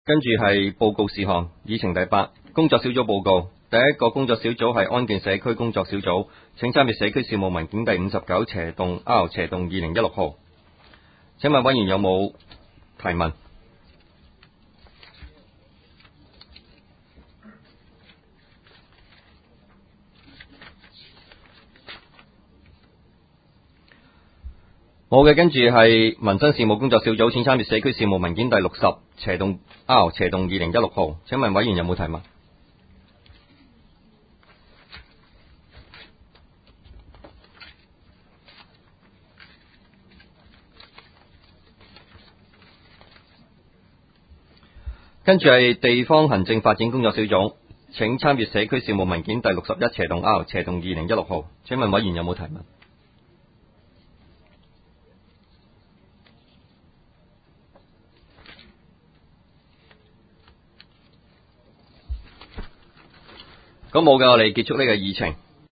跟住係報告事項，議程第8，工作小組報告。第一個工作小組係安建社區工作小組，請參閱社區事務文件第59/R/2016號。請問委員有冇提問？冇嘅。跟住係民生事務工作小組，請參閱社區事務文件第60/R/2016號。請問委員有冇提問？跟住係地方行政發展工作小組，請參閱社區事務文件第61/R/2016號。請問委員有冇提問？咁冇嘅，我哋結束呢個議程。